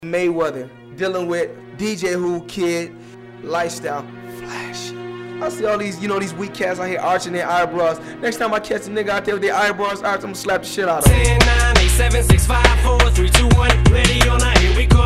Mayweather dealing with DJ Who Kid lifestyle flash. I see all these, these weak cats out here arching their eyebrows. Next time I catch a nigga out there with their eyebrows arched, I'm gonna slap the shit out of him. 10, 9, 8, 7, 6, 5, 4, 3, 2, 1, ready or not, here we go.